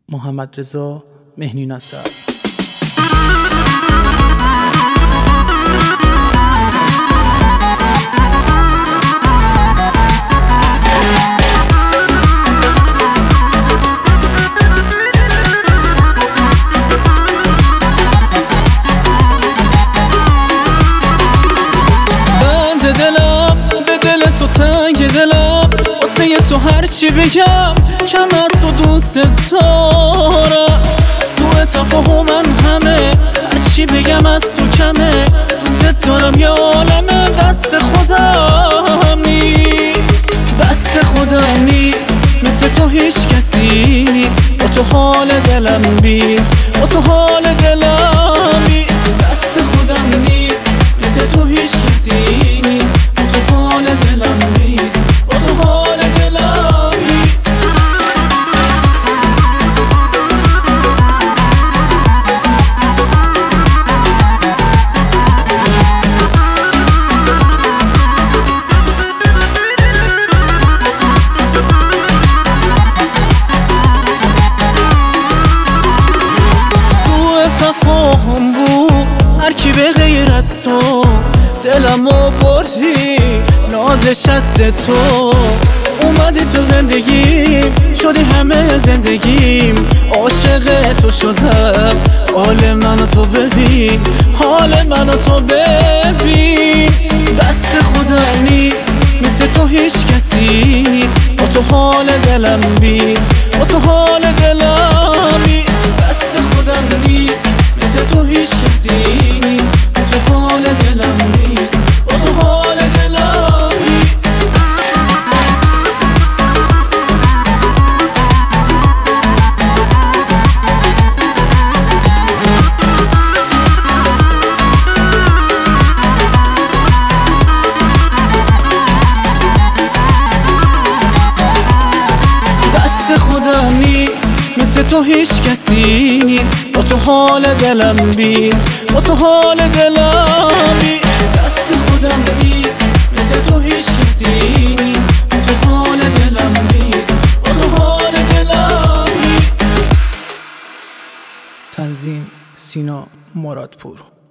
محمدرضا مهنی نصر. بند دلم به دل تو تنگ دلم، واسه تو هرچی بگم کم از تو دوست دارم. سوء تفاهمم همه، هرچی بگم از تو کمه. دوست دارم یا عالمه، دست خودم نیست، دست خودم نیست. مثل تو هیچ کسی نیست، با تو حال دلم بیست، با تو حال دلم بیست. دست خودم نیست، مثل تو هیچ کسی نیست، با تو حال دلم بیست، با تو حال دلم بیست. تفاهم بود هرکی به غیر از تو، دلمو بردی نازش از تو. اومدی تو زندگیم، شدی همه زندگیم. عاشق تو شدم، حال منو تو ببین، حال منو تو ببین. دست خودم نیست، مثل تو هیچ کسی نیست، با تو حال دلم بیست، با تو حال دلم بیست. دست خودم نیست، مثل تو هیچ کسی نیست، با تو حال دلم نیست، با تو حال دلم نیست. دست خودم نیست، مثل تو هیچ کسی نیست، با تو حال دلم بیست، با تو حال دلم بیست. دست خودم نیست، مثل تو هیچ کسی نیست، با تو حال دلم بیست، با تو حال دلم بیست. تنظیم سینا مرادپور.